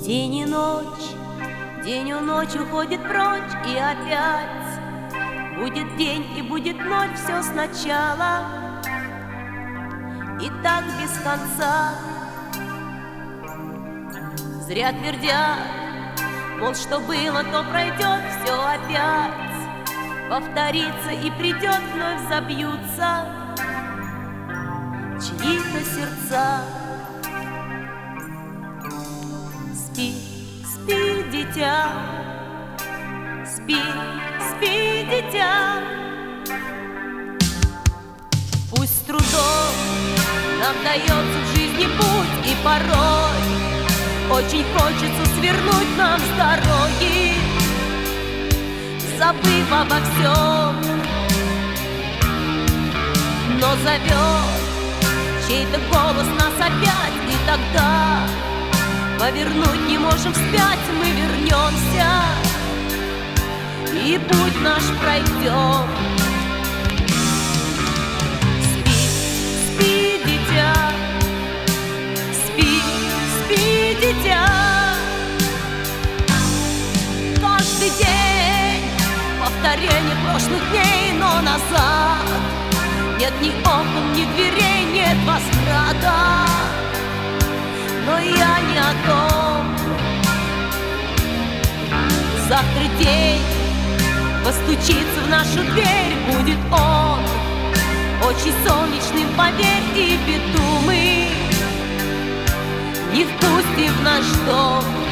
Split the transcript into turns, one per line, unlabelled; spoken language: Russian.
День и ночь, день у ночь уходит прочь, и опять будет день и будет ночь, все сначала, и так без конца. Зря твердят, мол, что было, то пройдет, все опять повторится и придет, вновь забьются чьи-то сердца. Спи, спи, дитя, спи, спи, дитя. Пусть с трудом нам дается в жизни путь, и порой очень хочется свернуть нам с дороги, забыв обо всем. Но зовет чей-то голос нас опять, и тогда повернуть не можем вспять, мы вернемся и путь наш пройдем. Спи, спи, дитя, спи, спи, дитя. Каждый день повторение прошлых дней, но назад нет ни окон, ни дверей, нет возврата. Но я не о том. Завтра день постучится в нашу дверь, будет он очень солнечным, поверь, и беду мы не впустим в наш дом.